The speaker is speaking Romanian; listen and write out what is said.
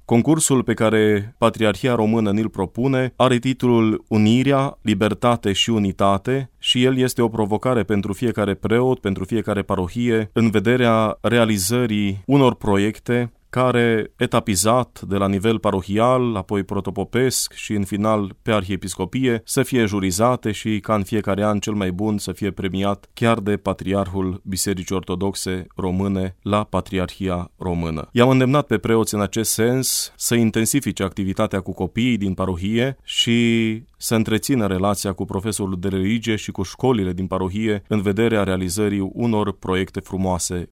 Concursul pe care Patriarhia Română ni-l propune are titlul Unirea, Libertate și Unitate și el este o provocare pentru fiecare preot, pentru fiecare parohie, în vederea realizării unor proiecte care, etapizat de la nivel parohial, apoi protopopesc și în final pe arhiepiscopie, să fie jurizate și ca în fiecare an cel mai bun să fie premiat chiar de Patriarhul Bisericii Ortodoxe Române la Patriarhia Română. I-am îndemnat pe preoți în acest sens să intensifice activitatea cu copiii din parohie și să întrețină relația cu profesorul de religie și cu școlile din parohie în vederea realizării unor proiecte frumoase